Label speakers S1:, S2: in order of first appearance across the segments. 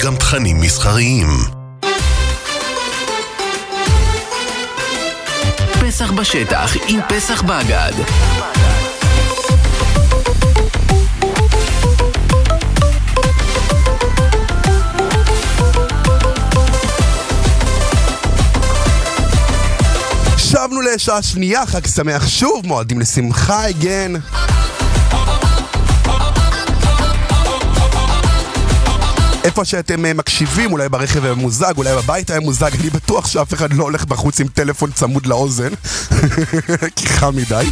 S1: גם תכנים מסחריים.
S2: פסח בשטח עם פסח באגד.
S3: שבנו לשעה שנייה, חג שמח שוב, מועדים לשמחה, הגן. איפה שאתם מקשיבים, אולי ברכב היה מוזג, אולי בבית היה מוזג, אני בטוח שאף אחד לא הולך בחוץ עם טלפון צמוד לאוזן, כי חם מדי.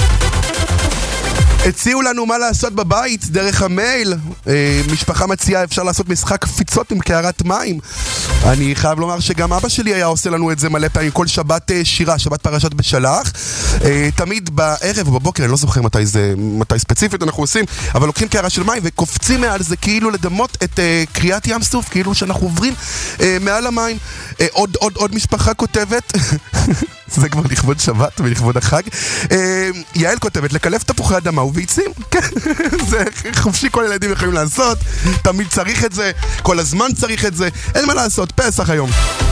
S3: הציעו לנו מה לעשות בבית דרך המייל. משפחה מציעה, אפשר לעשות משחק קפיצות עם קערת מים. אני חייב לומר שגם אבא שלי היה עושה לנו את זה מלא פעמים, כל שבת שירה, שבת פרשת בשלח. תמיד בערב או בבוקר, אני לא זוכר מתי ספציפית אנחנו עושים, אבל לוקחים קערה של מים וקופצים מעל זה, כאילו לדמות את קריאת ים סוף, כאילו שאנחנו עוברים מעל המים. עוד משפחה כותבת זה כבר לכבוד שבת ולכבוד החג. יעל כותבת, לקלף תפוחי אדמה וביצים. זה חופשי, כל ילדים יכולים לעשות, תמיד צריך את זה, כל הזמן צריך את זה, אין מה לעשות, פסח היום.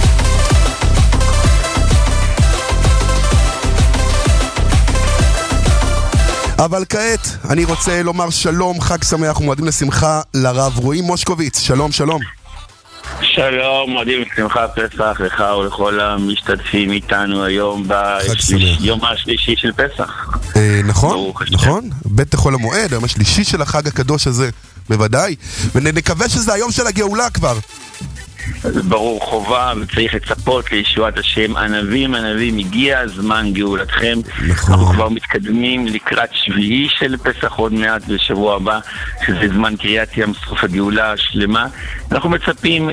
S3: אבל כעת אני רוצה לומר שלום, חג שמח ומועדים לשמחה לרב רועי מושקוביץ. שלום, שלום.
S4: שלום, מועדים לשמחה פסח לך ולכל המשתתפים איתנו היום ביום השלישי של פסח.
S3: נכון, נכון, בית חול המועד, היום השלישי של החג הקדוש הזה, בוודאי, ונקווה שזה היום של הגאולה כבר.
S4: ברור, חובה, וצריך לצפות לישועת השם. ענבים, הגיע זמן גאולתכם.
S3: נכון.
S4: אנחנו כבר מתקדמים לקראת שביעי של פסח עוד מעט בשבוע הבא, שזה זמן קריאת ים סוף הגאולה השלמה. אנחנו מצפים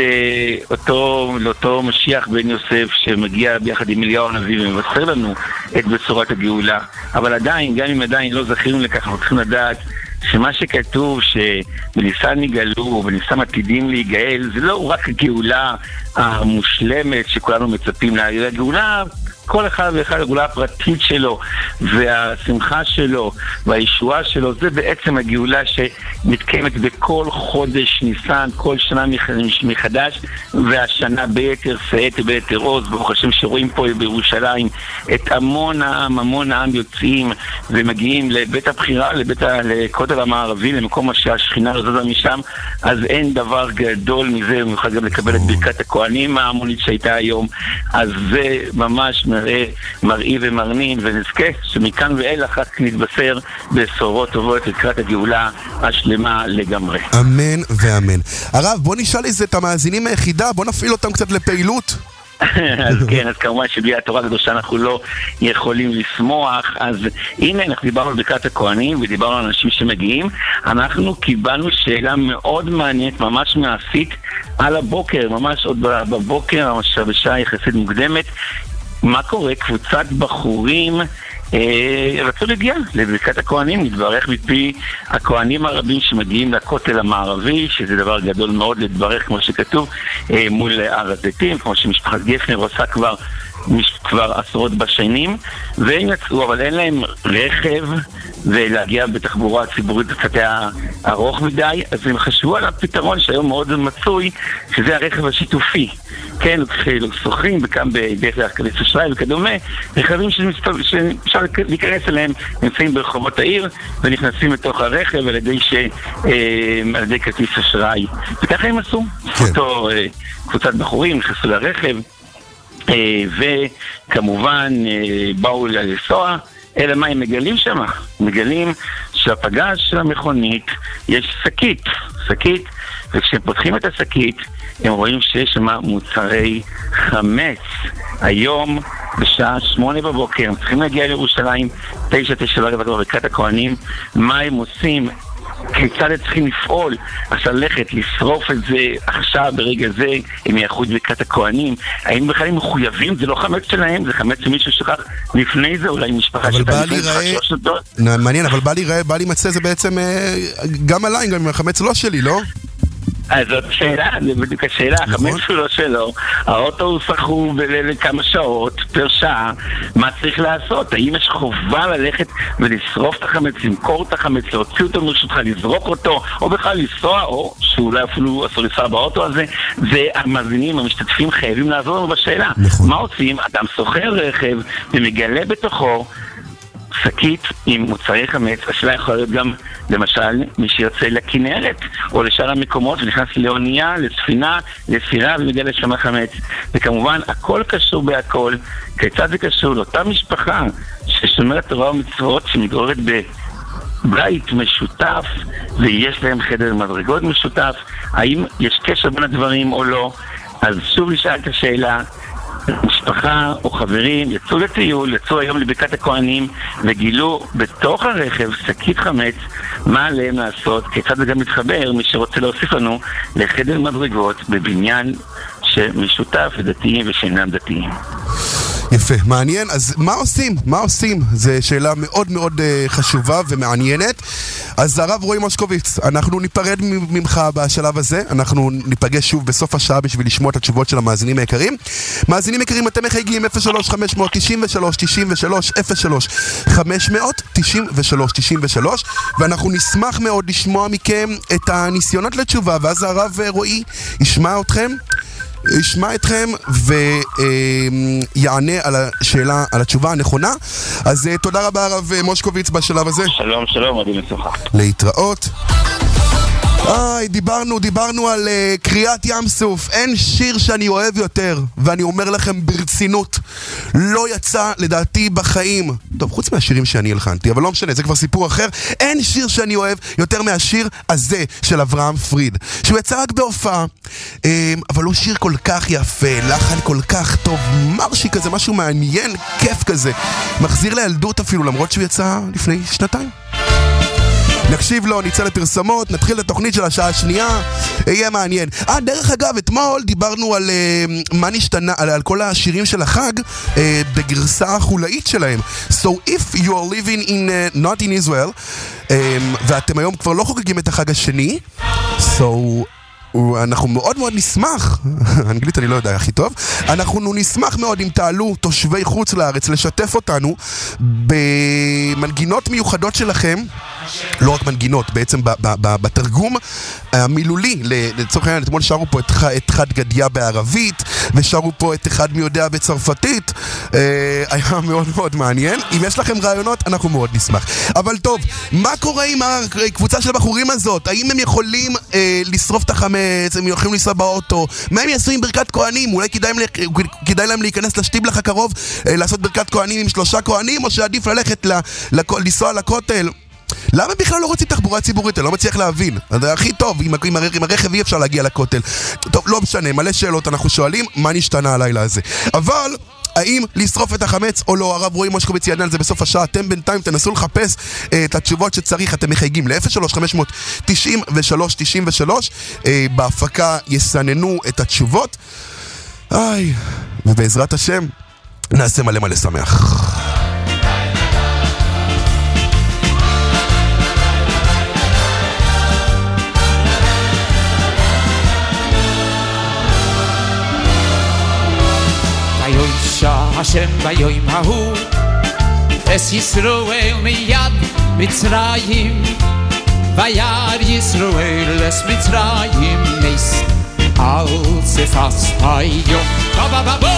S4: לאותו משיח בן יוסף שמגיע ביחד עם אליהו הנביא ומבשר לנו את בשורת הגאולה. אבל עדיין, גם אם עדיין לא זכינו לכך, אנחנו צריכים לדעת שמה שכתוב שבניסן נגאלו ובניסן עתידים להיגאל, זה לא רק הגאולה המושלמת שכולנו מצפים לה, אלא הגאולה, כל אחד ואחד הגאולה הפרטית שלו והשמחה שלו והישועה שלו, זה בעצם הגאולה שמתקיימת בכל חודש ניסן, כל שנה מחדש, והשנה ביתר שאת וביתר עוז. ברוך השם שרואים פה בירושלים את המון העם יוצאים ומגיעים לבית הבחירה, לכותל המערבי, למקום שהשכינה רזזה משם. אז אין דבר גדול מזה, במיוחד גם לקבל את ברכת הכהנים ההמונית שהייתה היום. אז זה ממש מראי ומרנין, ונזכה שמכאן ואילך רק נתבשר בשורות טובות לקראת הגאולה השלמה לגמרי.
S3: אמן ואמן. הרב, בוא נשאל את המאזינים היחידה, בוא נפעיל אותם קצת לפעילות.
S4: אז כן, אז כמובן שבלי התורה הקדושה אנחנו לא יכולים לשמוח. אז הנה, אנחנו דיברנו על ברכת הכהנים ודיברנו על אנשים שמגיעים. אנחנו קיבלנו שאלה מאוד מעניינת, ממש מעשית, על הבוקר, ממש עוד בבוקר, ממש בשעה יחסית מוקדמת. מה קורה? קבוצת בחורים רצו להגיע לברכת הכהנים, להתברך מפי הכהנים הרבים שמגיעים לכותל המערבי, שזה דבר גדול מאוד להתברך, כמו שכתוב, מול הר הזיתים, כמו שמשפחת גפנר עושה כבר עשרות בשנים, והם יצאו, אבל אין להם רכב, ולהגיע בתחבורה הציבורית קצת ארוך מדי, אז הם חשבו על הפתרון שהיום מאוד מצוי, שזה הרכב השיתופי. כן, שוכרים וכאן בדרך כרטיס אשראי וכדומה, רכבים שאפשר להיכנס אליהם, נמצאים ברחובות העיר ואנכנסים לתוך הרכב על ידי כרטיס אשראי. וככה הם עשו. אותו קבוצת בחורים נכנסו לרכב, וכמובן באו לנסוע, אלא מה הם מגלים שם? מגלים שהפגז של המכונית יש שקית, וכשהם פותחים את השקית הם רואים שיש שם מוצרי חמץ. היום בשעה 8 בבוקר הם צריכים להגיע לירושלים, 9:00 בברכת הכהנים. מה הם עושים? כיצד הם צריכים לפעול? אז ללכת, לשרוף את זה עכשיו, ברגע זה, הם יאחו את ברכת הכהנים. האם בכלל הם מחויבים? זה לא חמץ שלהם, זה חמץ שמישהו שכח לפני זה, אולי משפחה שאתה לפני זה חשוב שדות.
S3: מעניין, אבל בא לי מצא זה בעצם גם עליי, גם עם החמץ לא שלי, לא?
S4: אז זאת שאלה, זה בדיוק השאלה, החמץ הוא לא שלו, האוטו הוא סחוב לכמה שעות, פר שעה, מה צריך לעשות? האם יש חובה ללכת ולשרוף את החמץ, למכור את החמץ, להוציא אותו מרשותך, לזרוק אותו, או בכלל לנסוע, או שאולי אפילו אסור לנסוע באוטו הזה, והמאזינים, המשתתפים חייבים לעזור לנו בשאלה. מה עושים? אדם סוחר רכב ומגלה בתוכו שקית עם מוצרי חמץ. השאלה יכולה להיות גם, למשל, מי שיוצא לכנרת או לשאר המקומות ונכנס לאונייה, לספינה, לסירה ומגלה שם חמץ. וכמובן, הכל קשור בהכל. כיצד זה קשור לאותה משפחה ששומרת תורה ומצוות, שמתגוררת בבית משותף ויש להם חדר מדרגות משותף? האם יש קשר בין הדברים או לא? אז שוב נשאל את השאלה, משפחה או חברים יצאו לטיול, יצאו היום לבקעת הכהנים וגילו בתוך הרכב שקית חמץ, מה עליהם לעשות? כיצד זה גם מתחבר, מי שרוצה להוסיף לנו, לחדר מדרגות בבניין שמשותף לדתיים ושאינם דתיים.
S3: יפה, מעניין. אז מה עושים? מה עושים? זו שאלה מאוד מאוד חשובה ומעניינת. אז הרב רועי מושקוביץ, אנחנו ניפרד ממך בשלב הזה. אנחנו ניפגש שוב בסוף השעה בשביל לשמוע את התשובות של המאזינים היקרים. מאזינים יקרים, אתם מחייגים 03-593-93-500 ואנחנו נשמח מאוד לשמוע מכם את הניסיונות לתשובה, ואז הרב רועי ישמע אתכם ויענה על השאלה, על התשובה הנכונה. אז תודה רבה הרב מושקוביץ בשלב הזה.
S4: שלום, שלום, עדי מצוחה.
S3: להתראות. דיברנו על קריאת ים סוף. אין שיר שאני אוהב יותר, ואני אומר לכם ברצינות, לא יצא לדעתי בחיים, טוב, חוץ מהשירים שאני הלחנתי, אבל לא משנה, זה כבר סיפור אחר. אין שיר שאני אוהב יותר מהשיר הזה של אברהם פריד, שהוא יצא רק בהופעה, אבל הוא שיר כל כך יפה, לחן כל כך טוב, מרשי כזה, משהו מעניין, כיף כזה, מחזיר לילדות אפילו, למרות שהוא יצא לפני שנתיים. נקשיב לו, נצא לפרסמות, נתחיל את התוכנית של השעה השנייה, יהיה מעניין. דרך אגב, אתמול דיברנו על מה נשתנה, על כל השירים של החג בגרסה החולאית שלהם. So if you are living in, not in Israel, ואתם היום כבר לא חוגגים את החג השני, so אנחנו מאוד מאוד נשמח, אנגלית אני לא יודע הכי טוב, אנחנו נשמח מאוד אם תעלו תושבי חוץ לארץ לשתף אותנו במנגינות מיוחדות שלכם, לא רק מנגינות, בעצם בתרגום המילולי. לצורך העניין, אתמול שרו פה את חד גדיה בערבית, ושרו פה את אחד מי יודע בצרפתית. היה מאוד מאוד מעניין. אם יש לכם רעיונות, אנחנו מאוד נשמח. אבל טוב, מה קורה עם הקבוצה של הבחורים הזאת? האם הם יכולים לשרוף את החמץ? הם יכולים לנסוע באוטו? מה הם יעשו עם ברכת כהנים? אולי כדאי להם להיכנס לשטיבלח הקרוב, לעשות ברכת כהנים עם 3 כהנים, או שעדיף ללכת לנסוע לכותל? למה בכלל לא רוצים תחבורה ציבורית? אני לא מצליח להבין. זה הכי טוב, עם הרכב אי אפשר להגיע לכותל. טוב, לא משנה, מלא שאלות אנחנו שואלים, מה נשתנה הלילה הזה? אבל האם לשרוף את החמץ או לא? הרב רועי מושקוביץ יענה על זה בסוף השעה. אתם בינתיים תנסו לחפש את התשובות שצריך. אתם מחייגים ל-03-593-93. בהפקה יסננו את התשובות. ובעזרת השם נעשה מלא מלא שמח.
S1: השם ביום ההוא es Yisroel miyad Mitzrayim Vayar Yisroel es Mitzrayim Nes al sefas hayom Ba-ba-ba-bo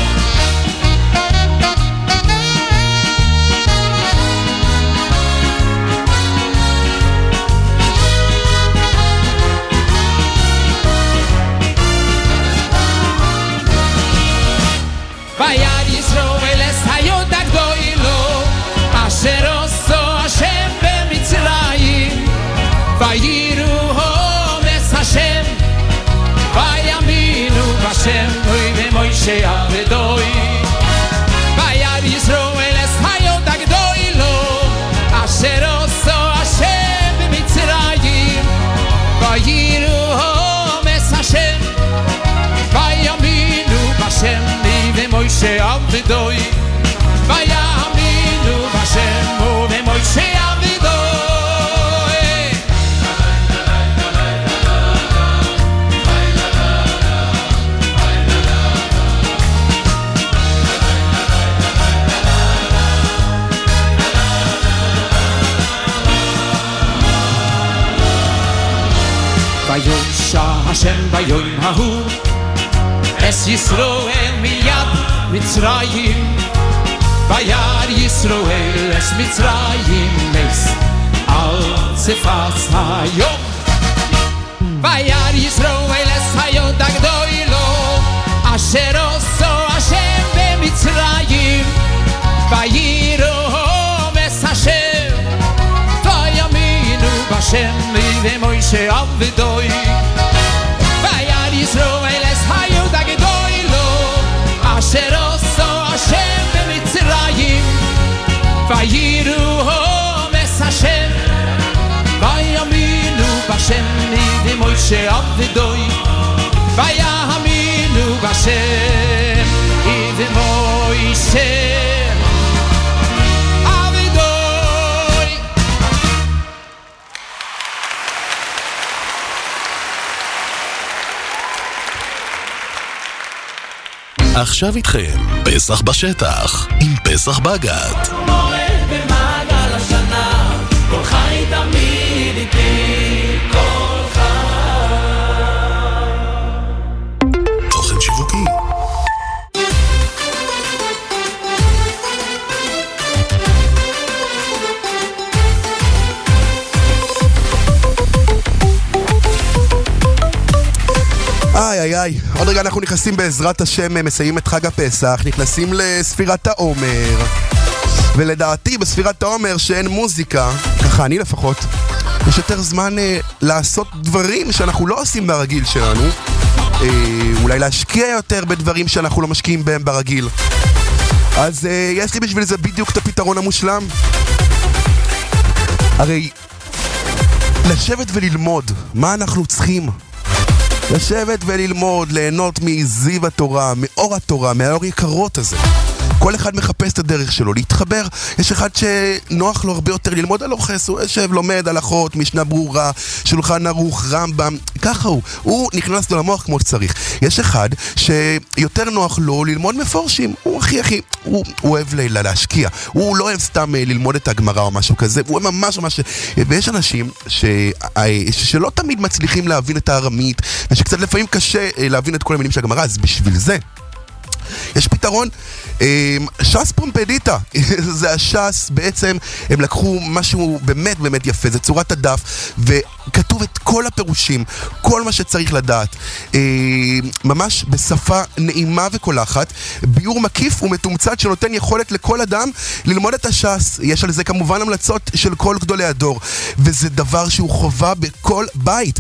S1: Vayar Yisroel es hayom dagdoilo Asher oso Hashem b'Mitzrayim Vayiru es Hashem Vayaminu Hashem Oy v'Moshe השם ביום ההוא אס ישראל מיד מצרים וירא ישראל אס מצרים אס על צפת היום וירא ישראל אס היום דגדולו אשר עשו השם במצרים ויראום אס השם ויאמינו בשם ובמוישה עבדוי וירא ישראל אס היום דגדולו אשר עשו השם במצרים ויראום אס השם ויאמינו בשם ובמוישה עבדוי ויאמינו בשם ובמוישה עבדוי.
S2: עכשיו איתכם פסח בשטח עם פסח בגד.
S5: מועד במעגל השנה, כל חי תמיד איתי, כל חי.
S2: תוכן שיווקי.
S3: איי, עוד רגע אנחנו נכנסים בעזרת השם, מסיים את חג הפסח, נכנסים לספירת העומר. ולדעתי בספירת העומר שאין מוזיקה, ככה אני לפחות, יש יותר זמן לעשות דברים שאנחנו לא עושים ברגיל שלנו, אולי להשקיע יותר בדברים שאנחנו לא משקיעים בהם ברגיל. אז יש לי בשביל זה בדיוק את הפתרון המושלם. הרי לשבת וללמוד, מה אנחנו צריכים? לשבת וללמוד, ליהנות מזיו התורה, מאור התורה, מהאור יקרות הזה. כל אחד מחפש את הדרך שלו, להתחבר. יש אחד שנוח לו הרבה יותר ללמוד על אורחס, הוא יושב, לומד הלכות, משנה ברורה, שולחן ערוך, רמב"ם, ככה הוא נכנס לו למוח כמו שצריך. יש אחד שיותר נוח לו ללמוד מפורשים, הוא הכי, הוא אוהב להשקיע, הוא לא אוהב סתם ללמוד את הגמרא או משהו כזה, הוא ממש, ויש אנשים שלא תמיד מצליחים להבין את הארמית, ושקצת לפעמים קשה להבין את כל המילים של הגמרא, אז בשביל זה יש פתרון, ש"ס פומפדיטה. זה הש"ס, בעצם הם לקחו משהו באמת באמת יפה, זה צורת הדף, וכתוב את כל הפירושים, כל מה שצריך לדעת, ממש בשפה נעימה וקולחת, ביור מקיף ומתומצת שנותן יכולת לכל אדם ללמוד את הש"ס. יש על זה כמובן המלצות של כל גדולי הדור, וזה דבר שהוא חובה בכל בית.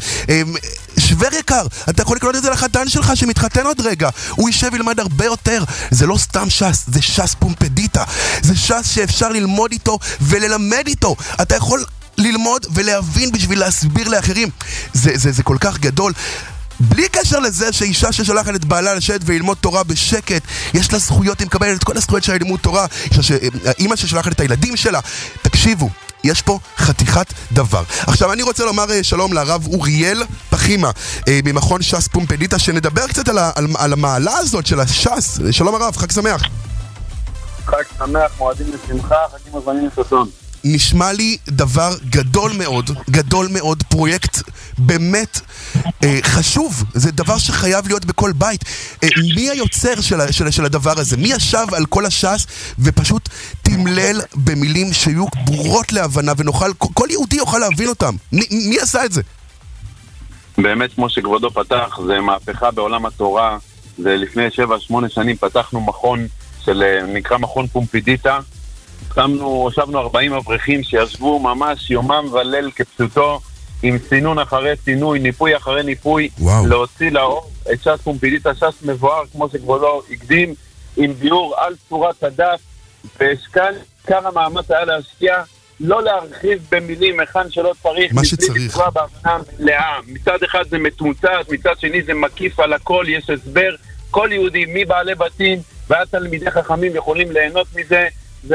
S3: שבר יקר, אתה יכול לקנות את זה לחתן שלך שמתחתן עוד רגע, הוא יישב וילמד הרבה יותר. זה לא סתם ש"ס, זה ש"ס פומפדיטה, זה ש"ס שאפשר ללמוד איתו וללמד איתו. אתה יכול ללמוד ולהבין בשביל להסביר לאחרים. זה כל כך גדול. בלי קשר לזה שאישה ששולחת את בעלה לשבת וללמוד תורה בשקט, יש לה זכויות, היא מקבלת את כל הזכויות של לימוד תורה. אמא ששולחת את הילדים שלה, תקשיבו, יש פה חתיכת דבר. עכשיו אני רוצה לומר שלום לרב אוריאל פחימה ממכון ש"ס פומפדיטה, שנדבר קצת על המעלה הזאת של הש"ס. שלום הרב, חג שמח.
S6: חג שמח, מועדים לשמחה, חגים הזמנים לששון.
S3: נשמע לי דבר גדול מאוד, פרויקט באמת חשוב, זה דבר שחייב להיות בכל בית. מי היוצר של הדבר הזה? מי ישב על כל הש"ס ופשוט תמלל במילים שיהיו ברורות להבנה ונוכל, כל יהודי יוכל להבין אותם? מי עשה את זה?
S6: באמת, כמו שכבודו פתח, זה מהפכה בעולם התורה. זה לפני 7-8 שנים פתחנו מכון נקרא מכון פומפדיטה. הושבנו 40 אברכים שישבו ממש יומם וליל כפשוטו, עם סינון אחרי סינוי, ניפוי אחרי ניפוי, להוציא לאור את ש"ס פומפדיטה, ש"ס מבואר כמו שכבודו הקדים, עם ביור על צורת הדף, והשקל עיקר המאמץ היה להשקיע, לא להרחיב במילים היכן שלא צריך,
S3: מה שצריך,
S6: בהבנה מלאה. מצד אחד זה מתומצת, מצד שני זה מקיף על הכל, יש הסבר, כל יהודי מבעלי בתים ועד תלמידי חכמים יכולים ליהנות מזה. זה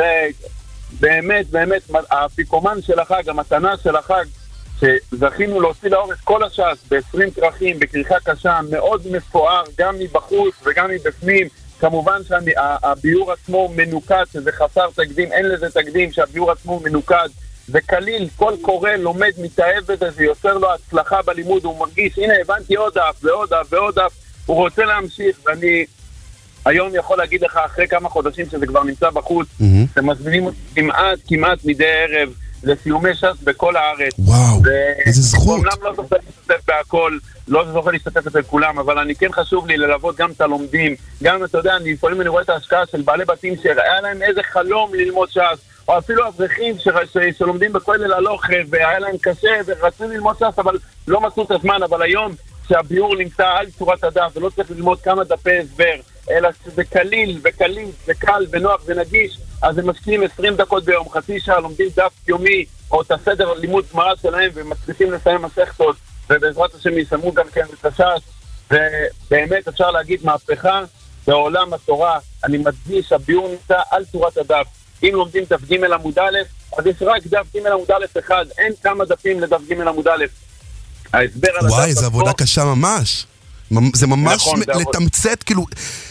S6: באמת, האפיקומן של החג, המתנה של החג, שזכינו להוציא לאור את כל הש"ס ב-20 כרכים, בכריכה קשה, מאוד מפואר, גם מבחוץ וגם מבפנים. כמובן שהביור עצמו מנוקד, שזה חסר תקדים, אין לזה תקדים שהביור עצמו מנוקד זה קליל, כל קורא לומד, מתאהב בזה, זה יוצר לו הצלחה בלימוד, הוא מרגיש, הנה הבנתי עוד דף ועוד דף ועוד דף, הוא רוצה להמשיך, ואני היום יכול להגיד לך אחרי כמה חודשים שזה כבר נמצא בחוץ, אתם מזמינים אותי כמעט מדי ערב לסיומי ש"ס בכל הארץ.
S3: וואו, איזה זכות.
S6: אומנם לא זוכה להשתתף בהכל, לא זוכה להשתתף אצל כולם, אבל אני כן חשוב לי ללוות גם את הלומדים, גם אתה יודע, לפעמים אני רואה את ההשקעה של בעלי בתים שהיה להם איזה חלום ללמוד ש"ס, או אפילו אברכים שלומדים בכולל הלוך והיה להם קשה ורצו ללמוד ש"ס, אבל לא מצאו את הזמן, אבל היום שהביאור נמצא על צורת הדף ולא צריך ללמוד כמה דפי הסבר, אלא שזה קליל וקליל וקל ונוח ונגיש, אז הם משקיעים 20 דקות ביום, חצי שעה, לומדים דף יומי או את הסדר לימוד גמרא שלהם ומצליחים לסיים מסכתות, ובעזרת השם יסיימו גם כן את הש"ס, ובאמת אפשר להגיד מהפכה בעולם התורה. אני מדגיש, הביאור נמצא על צורת הדף. אם לומדים דף ג' עמוד א', אז יש רק דף ג' עמוד א' אחד, אין כמה דפים לדף ג' עמוד א'. ההסבר על הדף...
S3: וואי, זו עבודה קשה ממש. זה ממש לתמצת, כאילו...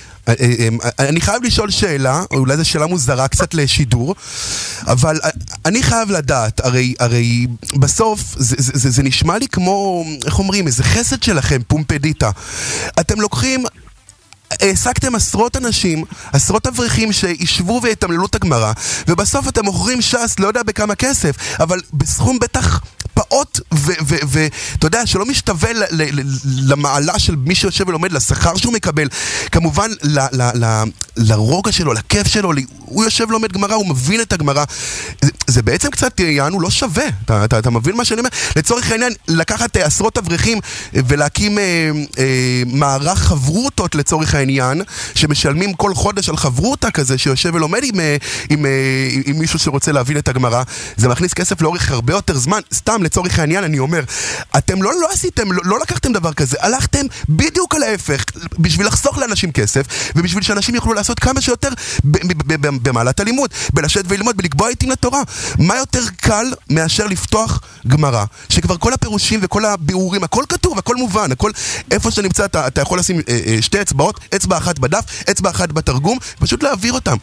S3: אני חייב לשאול שאלה, אולי זו שאלה מוזרה קצת לשידור, אבל אני חייב לדעת, הרי בסוף זה נשמע לי כמו, איך אומרים, איזה חסד שלכם, פומפדיטה. אתם לוקחים... העסקתם עשרות אנשים, עשרות אברכים שישבו ויתמללו את הגמרא, ובסוף אתם מוכרים ש"ס, לא יודע בכמה כסף, אבל בסכום בטח פעוט, ואתה יודע, שלא משתווה למעלה של מי שיושב ולומד, לשכר שהוא מקבל, כמובן לרוגע שלו, לכיף שלו, הוא יושב ולומד גמרא, הוא מבין את הגמרא, זה בעצם קצת יענו לא שווה, אתה מבין מה שאני אומר? לצורך העניין, לקחת עשרות אברכים ולהקים מערך חברותות לצורך העניין, שמשלמים כל חודש על חברותה כזה, שיושב ולומד עם מישהו שרוצה להבין את הגמרא, זה מכניס כסף לאורך הרבה יותר זמן. סתם לצורך העניין אני אומר, אתם לא עשיתם, לא לקחתם דבר כזה, הלכתם בדיוק על ההפך, בשביל לחסוך לאנשים כסף, ובשביל שאנשים יוכלו לעשות כמה שיותר במעלת הלימוד, בלשבת וללמוד, בלקבוע עיתים לתורה. מה יותר קל מאשר לפתוח גמרא, שכבר כל הפירושים וכל הביאורים, הכל כתוב, הכל מובן, הכל איפה שנמצא, אתה יכול לשים שתי אצבעות, אצבע אחת בדף, אצבע אחת בתרגום, פשוט להעביר אותם.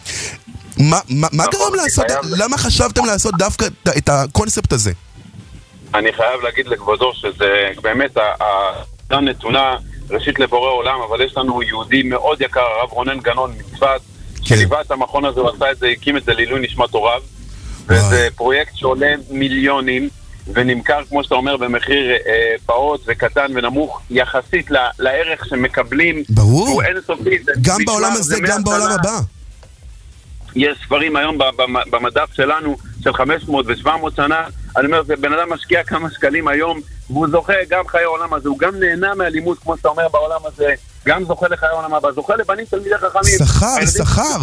S3: מה גרם לעשות, למה חשבתם לעשות דווקא את הקונספט הזה?
S6: אני חייב להגיד לכבודו שזה באמת הנתונה ראשית לבורא עולם, אבל יש לנו יהודי מאוד יקר, הרב רונן גנון מצפת, שליווה את המכון הזה, הוא עשה את זה, הקים את זה לעילוי נשמת הוריו, וזה פרויקט שעולה מיליונים, ונמכר, כמו שאתה אומר, במחיר פעוט וקטן ונמוך, יחסית לערך שמקבלים.
S3: ברור.
S6: הוא אין סופי.
S3: גם בעולם הזה, גם בעולם הבא.
S6: יש ספרים היום במדף שלנו, של 500 ו-700 שנה, אני אומר, זה בן אדם משקיע כמה שקלים היום, והוא זוכה גם חיי העולם הזה, הוא גם נהנה מהלימוד, כמו שאתה אומר, בעולם הזה, גם זוכה לחיי העולם הבא, זוכה לבנים תלמידי חכמים.
S3: שכר.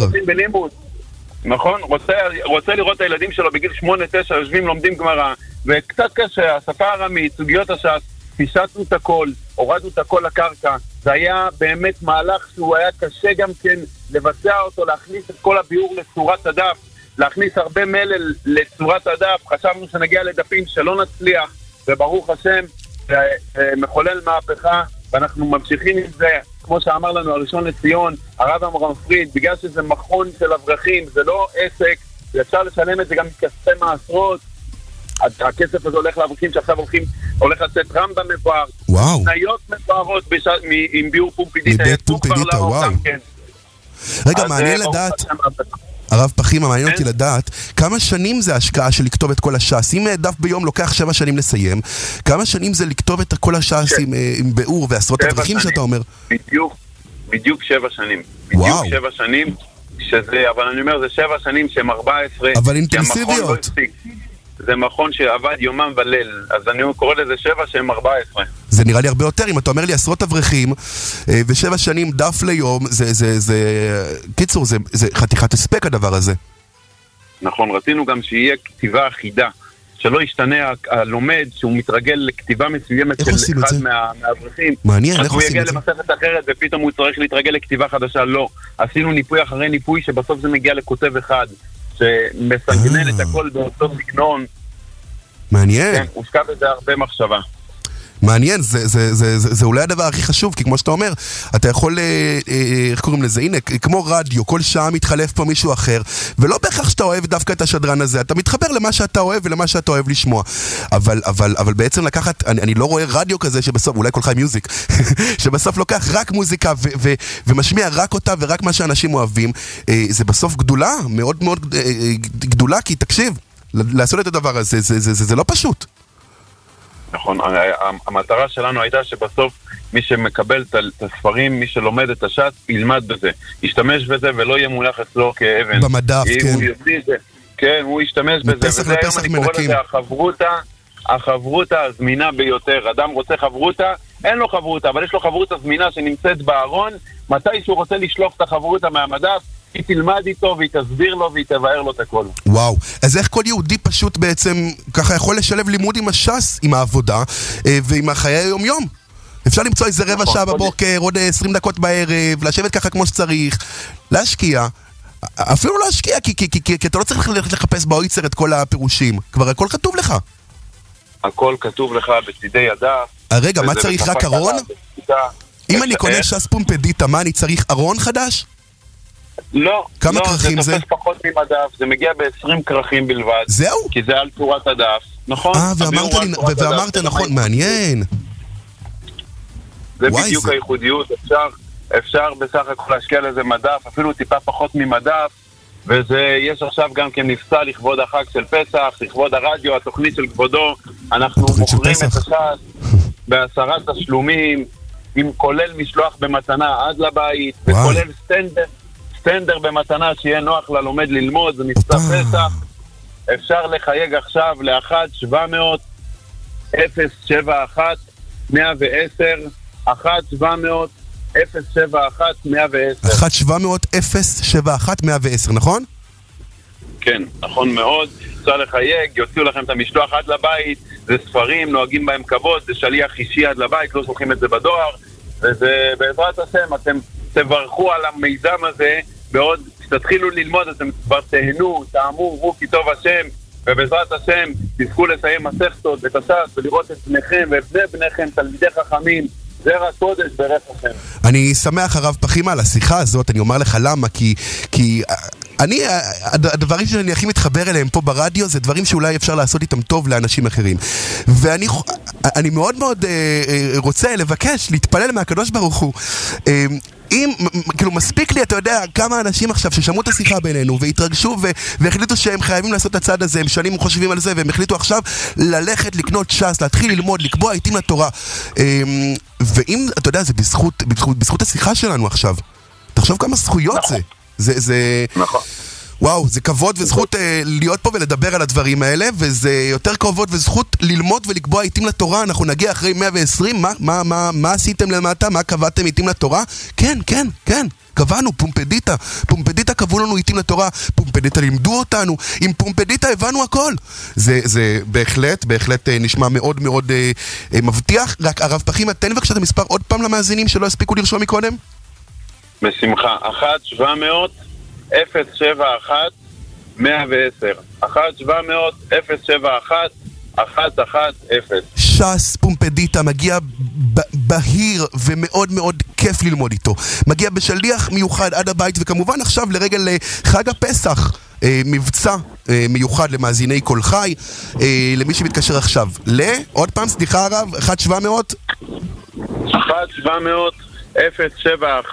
S6: נכון? רוצה לראות את הילדים שלו בגיל 8-9 יושבים, לומדים גמרא, וקצת קשה, השפה הארמית, סוגיות הש"ס, פישטנו את הכל, הורדנו את הכל לקרקע, זה היה באמת מהלך שהוא היה קשה גם כן לבצע אותו, להכניס את כל הביאור לצורת הדף, להכניס הרבה מלל לצורת הדף, חשבנו שנגיע לדפים שלא נצליח, וברוך השם, זה מחולל מהפכה, ואנחנו ממשיכים עם זה, כמו שאמר לנו הראשון לציון, הרב אמרם פריד, בגלל שזה מכון של אברכים, זה לא עסק, ואפשר לשלם את זה גם מכספי מעשרות, הכסף הזה הולך לאברכים שעכשיו הולך לצאת רמב"ם מבואר, ניות מבוארות עם ביאור פומפדיטה,
S3: מבית פומפדיטה, וואו. רגע, מעניין לדעת, הרב פחימה, מעניין אותי לדעת, כמה שנים זה ההשקעה של לכתוב את כל הש"ס? אם דף ביום לוקח 7 שנים לסיים, כמה שנים זה לכתוב את כל הש"ס עם ביאור ועשרות אברכים שאתה אומר?
S6: בדיוק 7 שנים. בדיוק 7 שנים, אבל אני אומר, זה 7 שנים שהם 14.
S3: אבל אינטנסיביות.
S6: זה מכון שעבד יומם וליל, אז אני קורא לזה 7 שהם 14.
S3: זה נראה לי הרבה יותר, אם אתה אומר לי עשרות אברכים, ו7 שנים דף ליום, קיצור, זה חתיכת הספק הדבר הזה.
S6: נכון, רצינו גם שיהיה כתיבה אחידה, שלא ישתנה הלומד, שהוא מתרגל לכתיבה מסוימת של אחד מהאברכים.
S3: מעניין,
S6: איך עושים את זה? אז הוא יגיע למסכת אחרת, ופתאום הוא צריך להתרגל לכתיבה חדשה, לא. עשינו ניפוי אחרי ניפוי, שבסוף זה מגיע לכותב אחד. שמסגנן את הכל באותו סגנון.
S3: מעניין.
S6: כן, הושקע בזה הרבה מחשבה.
S3: מעניין, זה אולי הדבר הכי חשוב, כי כמו שאתה אומר, אתה יכול, איך קוראים לזה, הנה, כמו רדיו, כל שעה מתחלף פה מישהו אחר, ולא בהכרח שאתה אוהב דווקא את השדרן הזה, אתה מתחבר למה שאתה אוהב ולמה שאתה אוהב לשמוע. אבל בעצם לקחת, אני לא רואה רדיו כזה שבסוף, אולי כל חי מיוזיק, שבסוף לוקח רק מוזיקה ומשמיע רק אותה ורק מה שאנשים אוהבים, זה בסוף גדולה, מאוד מאוד גדולה, כי תקשיב, לעשות את הדבר הזה, זה לא פשוט.
S6: נכון, המטרה שלנו הייתה שבסוף מי שמקבל את הספרים, מי שלומד את הש"ס, ילמד בזה, ישתמש בזה ולא יהיה מולך אצלו כאבן.
S3: במדף, כן.
S6: כן, הוא ישתמש בזה, וזה היום אני קורא לזה החברותה הזמינה ביותר. אדם רוצה חברותה, אין לו חברותה, אבל יש לו חברותה זמינה שנמצאת בארון, מתי שהוא רוצה לשלוף את החברותה מהמדף, היא תלמד איתו והיא תסביר לו והיא תבהר לו את הכל.
S3: וואו, אז איך כל יהודי פשוט בעצם ככה יכול לשלב לימוד עם הש"ס, עם העבודה ועם החיי היום-יום? אפשר למצוא איזה רבע שעה בבוקר, עוד 20 דקות בערב, לשבת ככה כמו שצריך, להשקיע, אפילו להשקיע, כי אתה לא צריך לחפש באויצר את כל הפירושים, כבר הכל כתוב לך.
S6: הכל כתוב לך בצידי הדף.
S3: רגע, מה צריך, רק ארון? אם אני קונה ש"ס פומפדיטה, מה אני צריך, ארון חדש?
S6: לא,
S3: כמה כרכים זה?
S6: זה תופס פחות ממדף, זה מגיע ב-20 כרכים בלבד.
S3: זהו?
S6: כי זה על צורת הדף, נכון?
S3: ואמרת נכון, מעניין.
S6: זה בדיוק הייחודיות, אפשר בסך הכל להשקיע לזה מדף, אפילו טיפה פחות ממדף, ויש עכשיו גם כן נפצע לכבוד החג של פסח, לכבוד הרדיו, התוכנית של כבודו, אנחנו מוכרים את הש"ס ב10 תשלומים, עם כולל משלוח במתנה עד לבית, וכולל סטנדר במתנה שיהיה נוח ללומד ללמוד, זה מבצע פסח. אפשר לחייג עכשיו ל-1-700-071-110 1-700-071-110 1-700-071-110, נכון? כן, נכון מאוד. אפשר לחייג, יוציאו לכם את המשלוח עד לבית, זה ספרים, נוהגים בהם כבוד, זה שליח אישי עד לבית, לא שולחים את זה בדואר, וזה בעזרת השם, אתם תברכו על המיזם הזה, בעוד שתתחילו ללמוד, אתם כבר תהנו, תאמו, רו כי טוב השם, ובעזרת השם תזכו לסיים מסכתות ואת הש"ס ולראות את בניכם ואת בניכם, תלמידי חכמים, זרע קודש ברך השם.
S3: אני שמח הרב פחימה על השיחה הזאת, אני אומר לך למה, כי הדברים שאני הכי מתחבר אליהם פה ברדיו זה דברים שאולי אפשר לעשות איתם טוב לאנשים אחרים, ואני מאוד מאוד רוצה לבקש, להתפלל מהקדוש ברוך הוא, אם, כאילו מספיק לי, אתה יודע, כמה אנשים עכשיו ששמעו את השיחה בינינו והתרגשו והחליטו שהם חייבים לעשות את הצד הזה, הם שנים חושבים על זה והם החליטו עכשיו ללכת לקנות ש"ס, להתחיל ללמוד, לקבוע עיתים לתורה, ואם, אתה יודע, זה בזכות השיחה שלנו עכשיו, תחשוב כמה זכויות זה נכון. וואו, זה כבוד וזכות להיות פה ולדבר על הדברים האלה, וזה יותר כבוד וזכות ללמוד ולקבוע עיתים לתורה. אנחנו נגיע אחרי 120, מה עשיתם למטה? מה קבעתם עיתים לתורה? כן, קבענו, פומפדיטה קבעו לנו עיתים לתורה, פומפדיטה לימדו אותנו, עם פומפדיטה הבנו הכל. זה בהחלט נשמע מאוד מאוד מבטיח. רק הרב פחימה, תן בבקשה את המספר עוד פעם למאזינים שלא הספיקו לרשום מקודם.
S6: בשמחה, 1-700-071-110 1-700-071-110
S3: ש"ס פומפדיטה מגיע בהיר ומאוד מאוד כיף ללמוד איתו, מגיע בשליח מיוחד עד הבית, וכמובן עכשיו לרגל חג הפסח מבצע מיוחד למאזיני כל חי, למי שמתקשר עכשיו עוד פעם, סליחה הרב,
S6: 1-700-071-110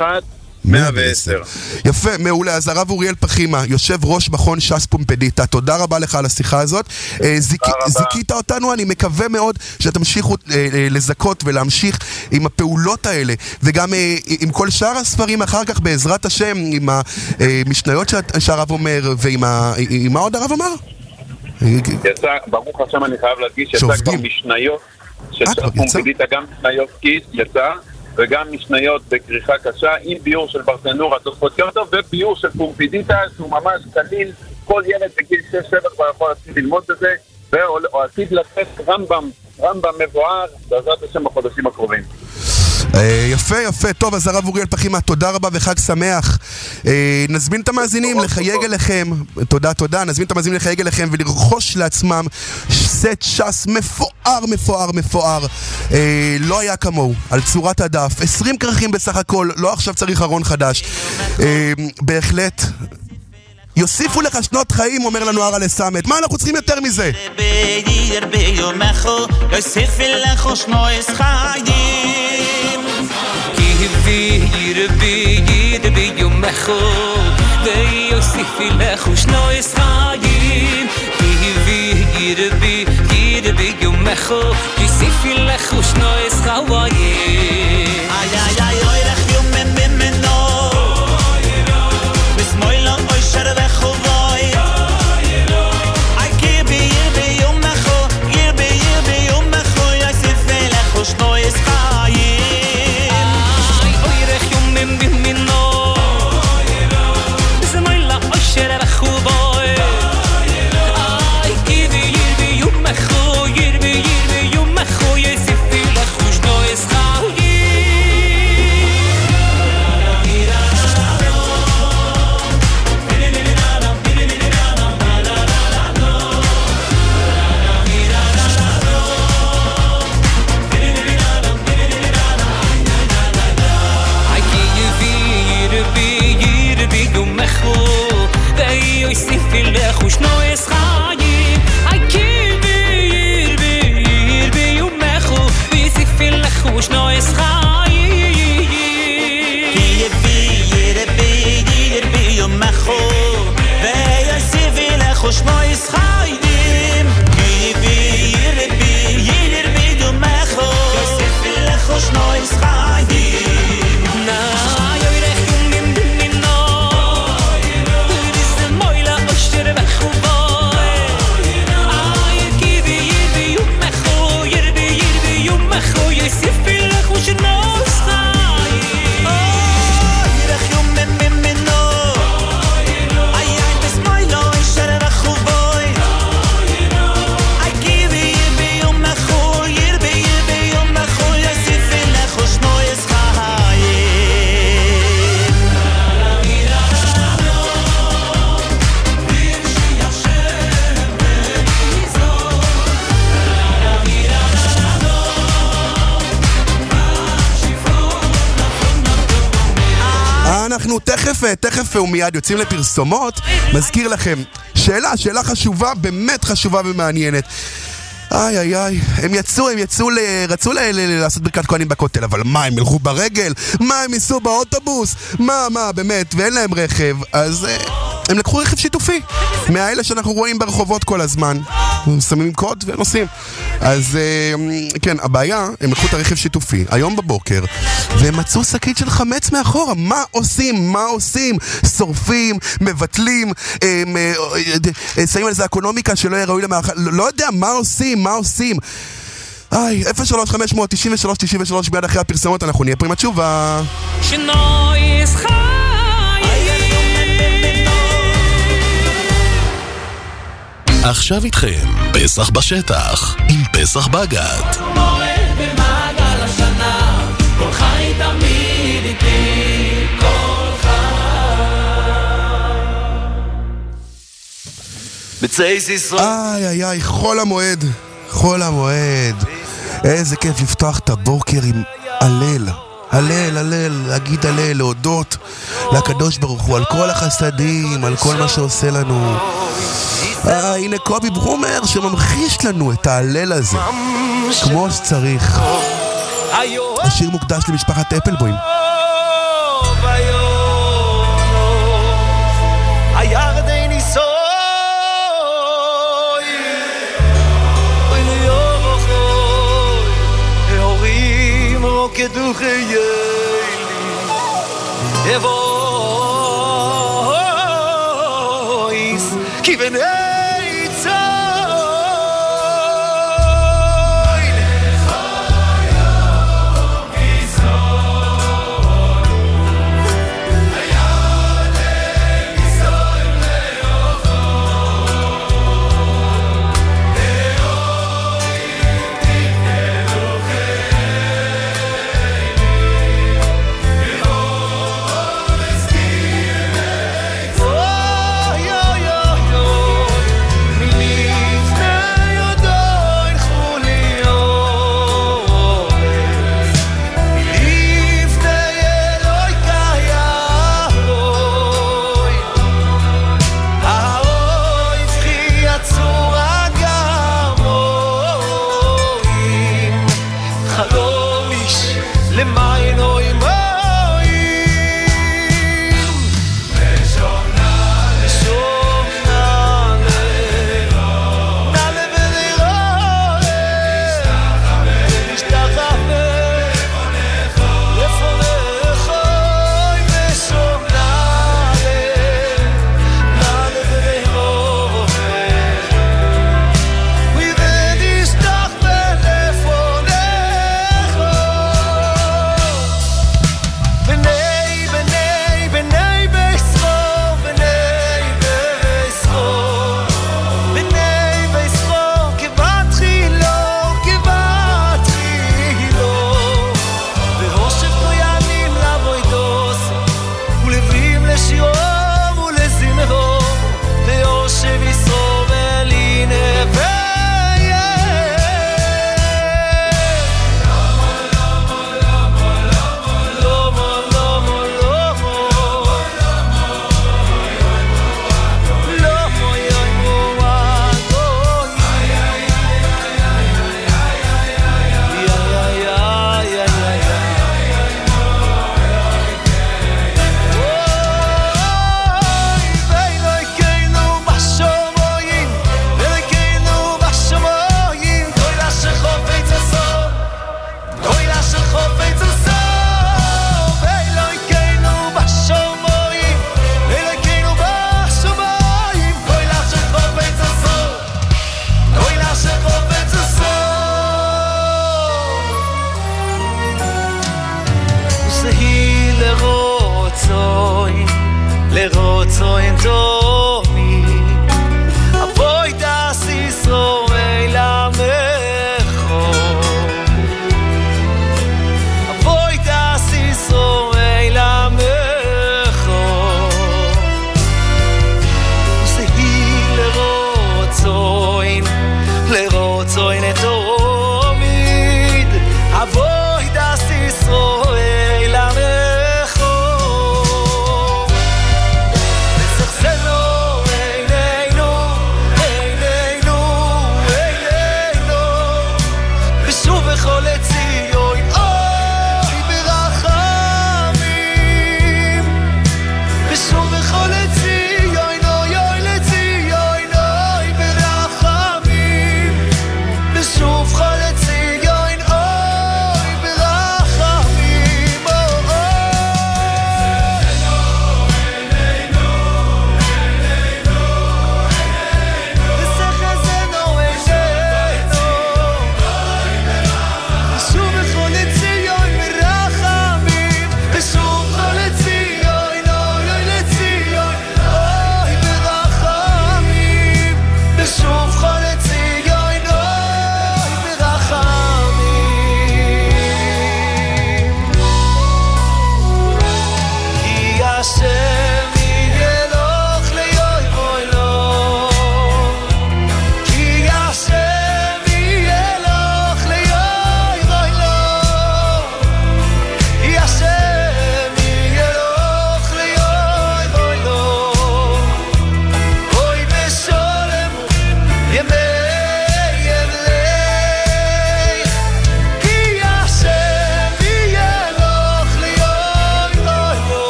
S3: יפה, מעולה. אז הרב אוריאל פחימה, יושב ראש מכון ש"ס פומפדיטה, תודה רבה לך על השיחה הזאת, זיקית אותנו, אני מקווה מאוד שתמשיכו לזכות ולהמשיך עם הפעולות האלה, וגם עם כל שאר הספרים אחר כך בעזרת השם, עם המשניות שהרב אומר, ועם מה עוד הרב אמר?
S6: יצא, ברוך השם אני חייב להדגיש, יצא כבר משניות של ש"ס פומפדיטה, גם משניות כיס יצא, וגם משניות בקריחה קשה, עם ביור של ברטנור התוספותיותו, וביור של פומפדיטה, שהוא ממש קליל, כל ילד בגיל 6-7 כבר יכול להתחיל ללמוד בזה, או עתיד לתת רמב"ם מבואר, בעזרת השם בחודשים הקרובים.
S3: יפה, יפה. טוב, אז הרב אוריאל פחימה, תודה רבה וחג שמח. נזמין את המאזינים לחייג אליכם. תודה, תודה. נזמין את המאזינים לחייג אליכם ולרכוש לעצמם סט שס מפואר, מפואר, מפואר. לא היה כמוהו, על צורת הדף. 20 כרכים בסך הכל, לא עכשיו צריך ארון חדש. בהחלט. יוסיפו לך שנות חיים, אומר לנו הרב לסמת. מה אנחנו צריכים יותר מזה?
S5: יוסיף לך שנות חיים ביומך ויוסיף לך שנות חיים ביומך יוסיף לך שנות חיים איי איי איי אוי לך יום ממנו בשמאל אוי שרבך ובוי איי קיבי ביומך ביומך יוסיף לך שנות חיים איי אוי לך יום ממנו בשמאל אוי שרבך ובוי איי קיבי ביומך ביומך יוסיף לך שנות חיים
S3: אנחנו תכף ומיד יוצאים לפרסומות. מזכיר לכם, שאלה חשובה, באמת חשובה ומעניינת. איי איי איי, הם רצו לעשות ברכת כהנים בכותל, אבל מה, הם ילכו ברגל? מה, הם ייסעו באוטובוס? מה, באמת, ואין להם רכב, אז הם לקחו רכב שיתופי, מהאלה שאנחנו רואים ברחובות כל הזמן, שמים קוד ונוסעים. אז כן, הבעיה, הם לקחו את הרכב שיתופי היום בבוקר, והם מצאו שקית של חמץ מאחורה. מה עושים? שורפים, מבטלים, שמים על זה אקונומיקה שלא יהיה ראוי למאכל, לא יודע, מה עושים? 03-500-93-93, מיד אחרי הפרסמות אנחנו נהיה פה עם התשובה.
S2: עכשיו איתכם פסח בשטח עם פסח בגד.
S5: מועד במעגל השנה, כל חי תמיד איתי, כל חי. בצייס ישראל.
S3: איי איי, חול המועד. איזה כיף לפתוח את הבוקר עם הלל, להגיד הלל, להודות לקדוש ברוך הוא על כל החסדים, על כל מה שעושה לנו. הנה קובי ברומר שממחיש לנו את ההלל הזה כמו שצריך. השיר מוקדש למשפחת אפלבוים.
S5: הירדן ניסוי ההורים רוקדו חיילי אבויס כי בני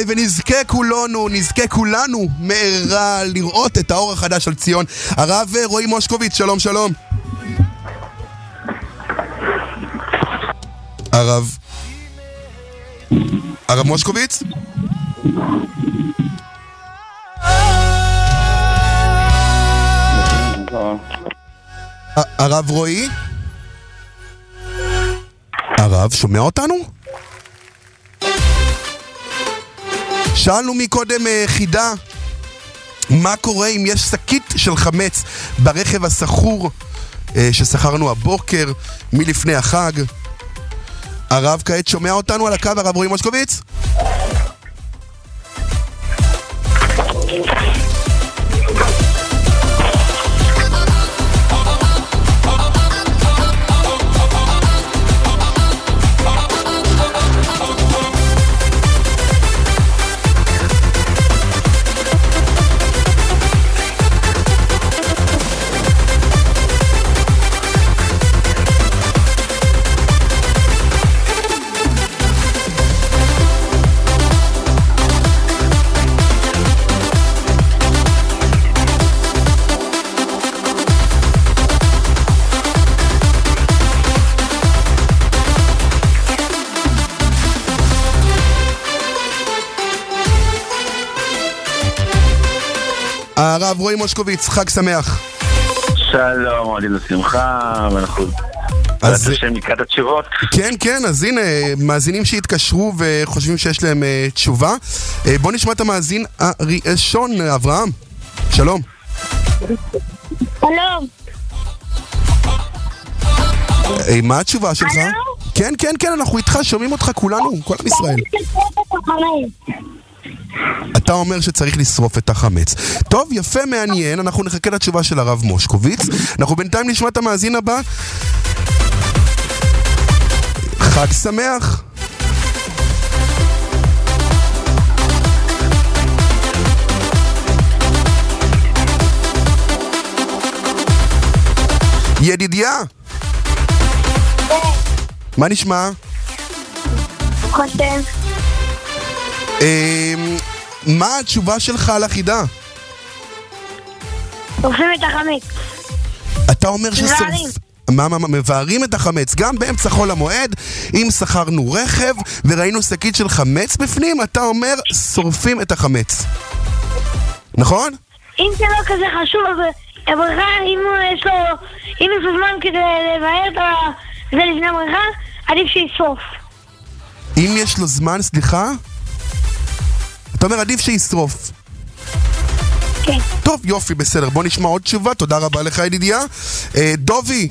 S3: ונזכה כולנו מהרה לראות את האור החדש על ציון. הרב רועי מושקוביץ, שלום שלום. הרב מושקוביץ? הרב רועי? הרב, שומע אותנו? שאלנו מקודם חידה, מה קורה אם יש שקית של חמץ ברכב הסחור ששכרנו הבוקר מלפני החג? הרב כעת שומע אותנו על הקו, הרב רועי מושקוביץ? הרב רועי מושקוביץ, חג שמח.
S4: שלום, עודים לשמחה, ואנחנו בעזרת השם לקראת התשובות.
S3: כן, אז הנה, מאזינים שהתקשרו וחושבים שיש להם תשובה. בוא נשמע את המאזין הראשון, אברהם. שלום.
S7: שלום.
S3: מה התשובה שלך? כן, אנחנו איתך, שומעים אותך כולנו, כל עם ישראל. אתה אומר שצריך לשרוף את החמץ. טוב, יפה, מעניין, אנחנו נחכה לתשובה של הרב מושקוביץ. אנחנו בינתיים נשמע את המאזין הבא. חג שמח. ידידיה, מה נשמע?
S7: חושב.
S3: מה התשובה שלך על החידה?
S7: שורפים את החמץ.
S3: אתה אומר מבארים את החמץ גם באמצע חול המועד. אם שכרנו רכב וראינו שקית של חמץ בפנים, אתה אומר שורפים את החמץ, נכון?
S7: אם זה לא כזה חשוב, הבריכה, אם יש לו זמן כדי לבאר את זה לפני הבריכה, עדיף שישרוף.
S3: אם יש לו זמן, סליחה? אתה אומר עדיף שישרוף.
S7: כן.
S3: טוב, יופי, בסדר. בוא נשמע עוד תשובה. תודה רבה לך, ידידיה. דובי.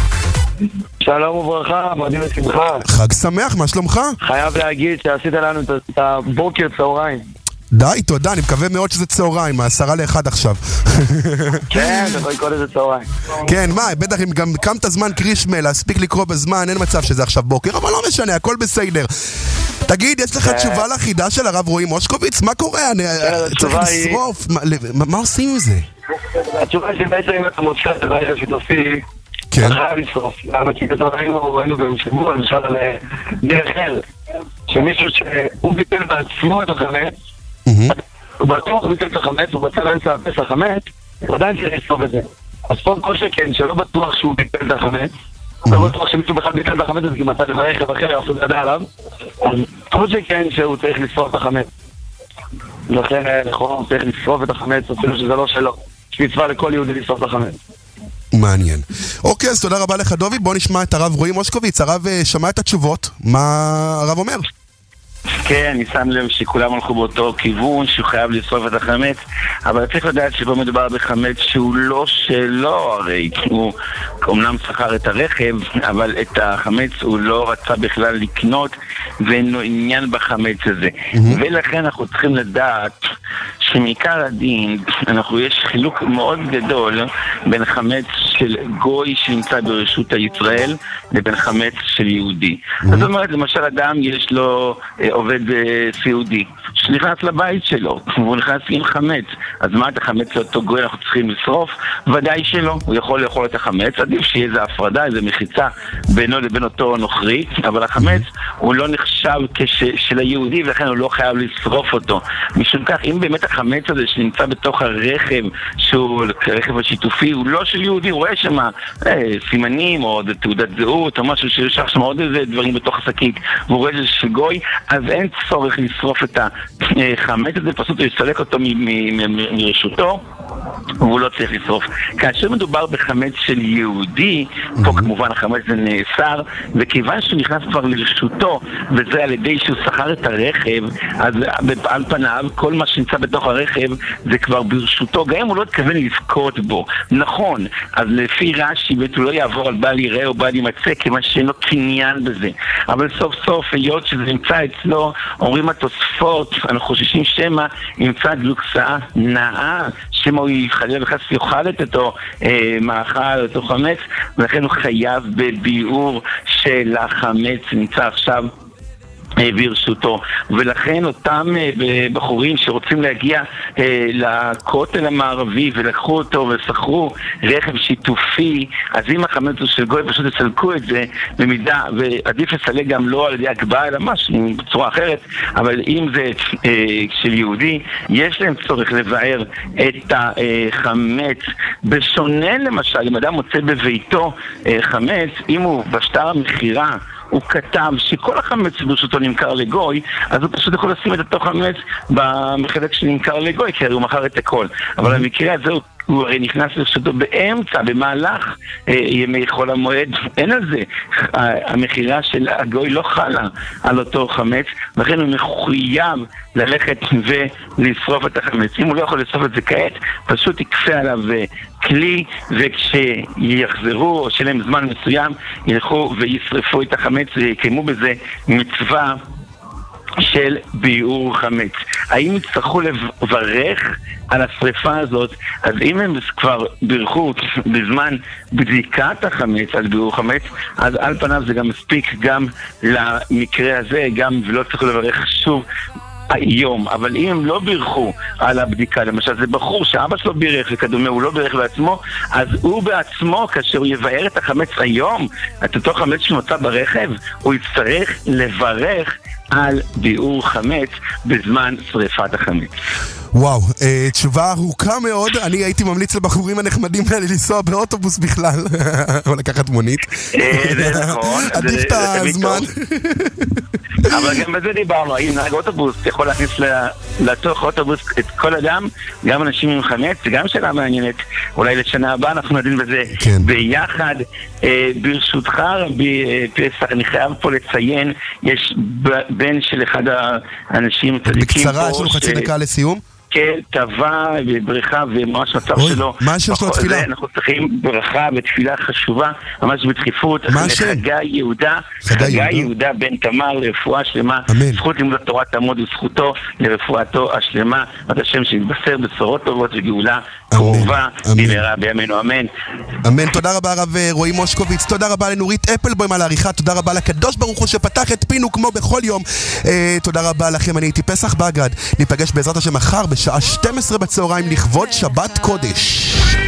S8: שלום וברכה, מועדים לשמחה.
S3: חג שמח, מה שלומך?
S8: חייב להגיד שעשית לנו את הבוקר צהריים.
S3: די, תודה, אני מקווה מאוד שזה צהריים, 12:50 עכשיו.
S8: כן, אתה יכול לקרוא לזה צהריים.
S3: כן, מה, בטח אם גם קמת זמן קרישמל, להספיק לקרוא בזמן, אין מצב שזה עכשיו בוקר, אבל לא משנה, הכל בסדר. תגיד, יש לך תשובה לחידה של הרב רועי מושקוביץ? מה קורה? צריך לשרוף? מה עושים עם זה?
S8: התשובה שבעצם אם אתה מוצא את הבית השיתופי, אתה חייב לשרוף. למה? כי היינו במשמור, למשל על דרך אחר, שמישהו שהוא ביטל בעצמו את החמץ, הוא בטוח ביטל את החמץ, הוא בצל אמצע הפס החמץ, הוא עדיין צריך לשרוף את זה. אז פה כל שכן, שלא בטוח שהוא ביטל את החמץ, לא בטוח שמישהו בכלל ביטל את החמץ, אז כי מצא לברכב אחר, אף הוא ידע עליו, אז כל שכן שהוא צריך לשרוף את החמץ. לכן, לכאורה הוא צריך לשרוף את החמץ, אפילו שזה לא שלו. יש מצווה לכל יהודי לשרוף את החמץ.
S3: מעניין. אוקיי, אז תודה רבה לך דובי, בוא נשמע את הרב רועי מושקוביץ. הרב שמע את התשובות, מה הרב אומר?
S4: כן, אני שם לב שכולם הלכו באותו כיוון, שהוא חייב לשרוף את החמץ, אבל צריך לדעת שבו מדובר בחמץ שהוא לא שלו, הרי הוא אומנם שכר את הרכב, אבל את החמץ הוא לא רצה בכלל לקנות, ואין לו עניין בחמץ הזה. ולכן אנחנו צריכים לדעת שמעיקר הדין, יש חילוק מאוד גדול בין חמץ של גוי שנמצא ברשות ישראל, לבין חמץ של יהודי. זאת אומרת, למשל אדם יש לו עובד סיעודי, שנכנס לבית שלו, והוא נכנס עם חמץ, אז מה את החמץ לאותו גוי אנחנו צריכים לשרוף? ודאי שלא, הוא יכול לאכול את החמץ, עדיף שיהיה איזה הפרדה, איזה מחיצה בינו לבין אותו נוכרי, אבל החמץ הוא לא נחשב של היהודי, ולכן הוא לא חייב לשרוף אותו. משום כך, אם באמת החמץ הזה שנמצא בתוך הרכב, שהוא רכב השיתופי, הוא לא של יהודי, הוא רואה שם סימנים או תעודת זהות או משהו שיש שם עוד איזה דברים בתוך השקית, והוא רואה שזה של גוי, אז אין צורך לשרוף את החמץ הזה, פשוט לסלק אותו מרשותו, והוא לא צריך לשרוף. כאשר מדובר בחמץ של יהודי, פה כמובן החמץ זה נאסר, וכיוון שהוא נכנס כבר לרשותו, וזה על ידי שהוא שכר את הרכב, אז על פניו כל מה שנמצא בתוך הרכב זה כבר ברשותו, גם אם הוא לא התכוון לזכות בו. נכון, אז לפי רש"י הוא לא יעבור על בל יראה או בל יימצא, כיוון שאין לו קניין בזה. אבל סוף סוף, היות שזה נמצא אצלו, אומרים התוספות, אנחנו חוששים שמה ימצא דלוקסה נאה, שמה הוא יחלל וחס יאכל את אותו מאכל, אותו חמץ, ולכן הוא חייב בביאור של החמץ נמצא עכשיו ברשותו. ולכן אותם בחורים שרוצים להגיע לכותל המערבי ולקחו אותו וסחרו רכב שיתופי, אז אם החמץ הוא של גוי פשוט יסלקו את זה במידה, ועדיף לסלק גם לא על ידי הקבעה אלא משהו בצורה אחרת, אבל אם זה של יהודי יש להם צורך לבאר את החמץ. בשונה למשל אם אדם מוצא בביתו חמץ, אם הוא בשטר המחירה הוא כתב שכל החמץ ברשותו נמכר לגוי, אז הוא פשוט יכול לשים את אותו חמץ במחלק שנמכר לגוי, כי הוא מכר את הכל. אבל המקרה הזה הוא הרי נכנס לרשותו באמצע, במהלך ימי חול המועד, אין על זה. המחירה של הגוי לא חלה על אותו חמץ, לכן הוא מחויב ללכת ולשרוף את החמץ. אם הוא לא יכול לשרוף את זה כעת, פשוט יקפה עליו כלי, וכשיחזרו או שלהם זמן מסוים, ילכו וישרפו את החמץ ויקיימו בזה מצווה של ביאור חמץ. האם יצטרכו לברך על השריפה הזאת? אז אם הם כבר בירכו בזמן בדיקת החמץ על ביאור חמץ, אז על פניו זה גם מספיק גם למקרה הזה, גם ולא צריך לברך שוב היום. אבל אם הם לא בירכו על הבדיקה, למשל זה בחור שאבא שלו בירך וכדומה, הוא לא בירך בעצמו, אז הוא בעצמו, כאשר הוא יבאר את החמץ היום, את אותו חמץ שנוצא ברכב, הוא יצטרך לברך על ביאור חמץ בזמן שריפת החמץ.
S3: וואו, תשובה ארוכה מאוד. אני הייתי ממליץ לבחורים הנחמדים האלה לנסוע באוטובוס בכלל, או לקחת מונית.
S4: זה נכון.
S3: עדיף את הזמן.
S4: אבל גם בזה דיברנו, האם נהג אוטובוס יכול להכניס לתוך אוטובוס את כל אדם, גם אנשים עם חמץ, זה גם שאלה מעניינת. אולי לשנה הבאה אנחנו נדין בזה ביחד. ברשותך רבי פסח, אני חייב פה לציין, יש בן של אחד האנשים צדיקים פה,
S3: בקצרה, יש לנו חצי דקה לסיום.
S4: כן, טבע ובריכה וממש מצב שלו.
S3: מה שיש לו תפילה?
S4: אנחנו צריכים ברכה ותפילה חשובה, ממש בדחיפות. לחגי יהודה, חגי יהודה בן תמר, לרפואה שלמה. זכות לימוד התורה תעמוד וזכותו לרפואתו השלמה. עד השם שיתבשר בשורות טובות וגאולה קרובה במהרה בימינו, אמן.
S3: אמן. תודה רבה הרב רועי מושקוביץ, תודה רבה לנורית אפלבוים על העריכה, תודה רבה לקדוש ברוך הוא שפתח את פינו כמו בכל יום. תודה רבה לכם, אני הייתי פסח בגד. ניפגש בעזרת השם מחר בשעה 12 בצהריים לכבוד שבת קודש.